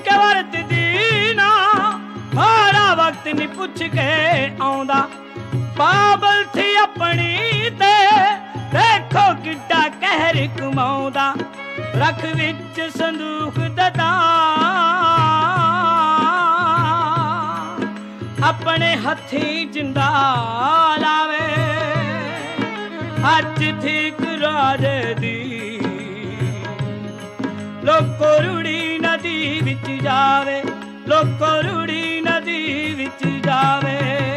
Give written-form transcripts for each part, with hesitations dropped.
के वरतदी ना माड़ा वक्त नहीं पुछ के आउंदा बाबल थी अपनी ते देखो किड्डा कहर कमाउंदा रख विच संदूक ददा अपने हथी जिंदा लावे अज ठीक राजे दी लोको रूड़ी नदी विच जावे लोको रूड़ी नदी विच जावे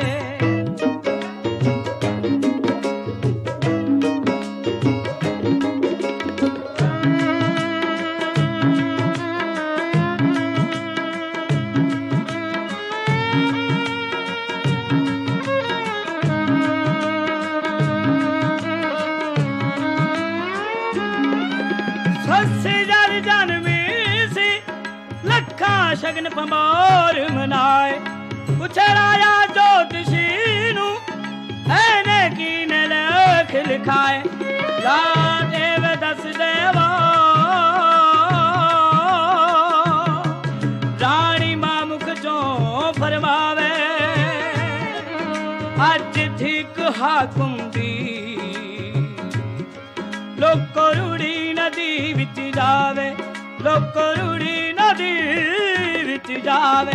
शगन पमार मनाए पूछे राया ज्योतिषी नू ऐने कीने लेख लिखाए ला देव दस देवा रानी मां मुख चो फरमावे अज ठीक हाकुम दी लोको रूड़ी नदी विच जावे लोको रूड़ी नदी विच जावे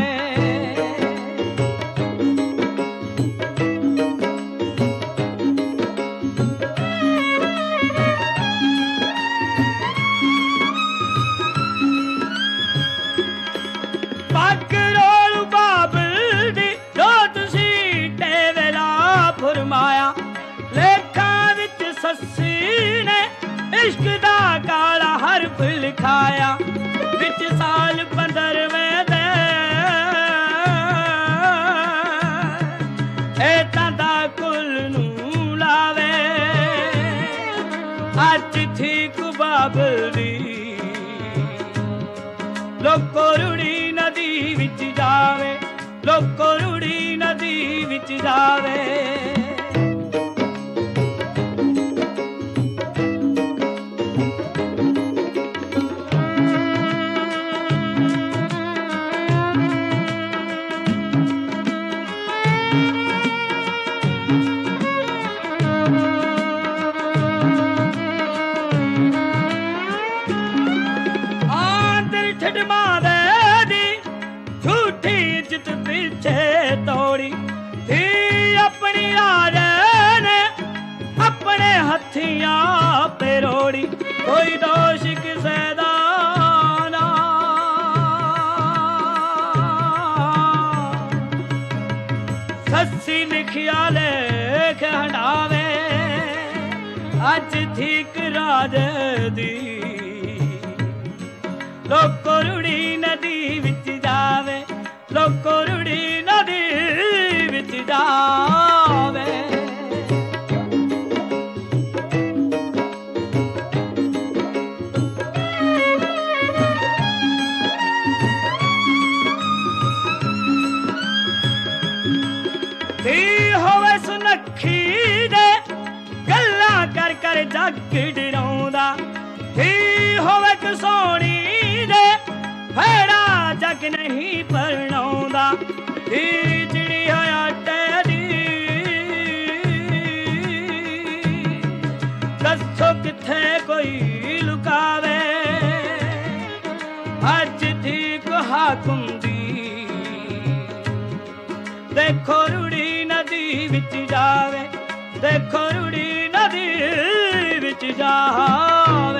पग रोल बाबल दी जो तुसी ते वेला फरमाया लेखा विच सस्सी ने इश्क दा काला हरफ लिखाया विच साल 15वें दे एतां दा कुल नू लावे अज ठीक बाबल दी लोको रूड़ी नदी विच जावे लोको रूड़ी नदी विच जावे तोड़ी थी अपनी राजे ने अपने हथियां पे रोड़ी कोई दोष किसे दा ना सस्सी लिखिया लेख हटावे अज ठीक राजे दी लोको रूड़ी नदी विच जावे लोको रूड़ी नदी विच जावे धी होवे सुनखी दे गल्लां कर कर जग डराउंदा धी होवे कसोणी दे फेड़ा जग नहीं परनाउंदा धी चिड़ी होया टेडी दसो किथे कोई लुकावे अज ठीक हाकुम दी देखो रूड़ी नदी विच जावे देखो रूड़ी नदी विच जावे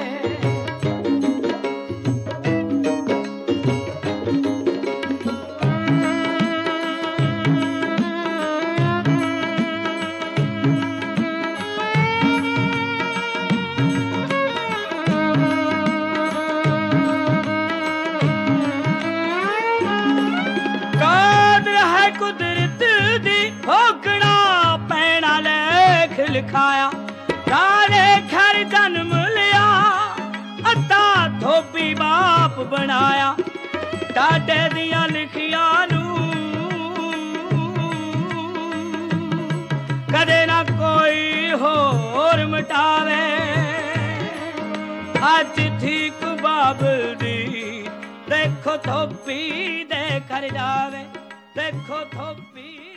लिखाया काले घर जन्म लिया अता धोबी बाप बनाया डाडे दिया लिखिया नू कदे ना कोई होर मिटावे अज ठीक बाबल दी ਦੇਖੋ ਥੋਪੀ ਦੇ ਕਰ ਜਾਵੇ, ਦੇਖੋ ਥੋਪੀ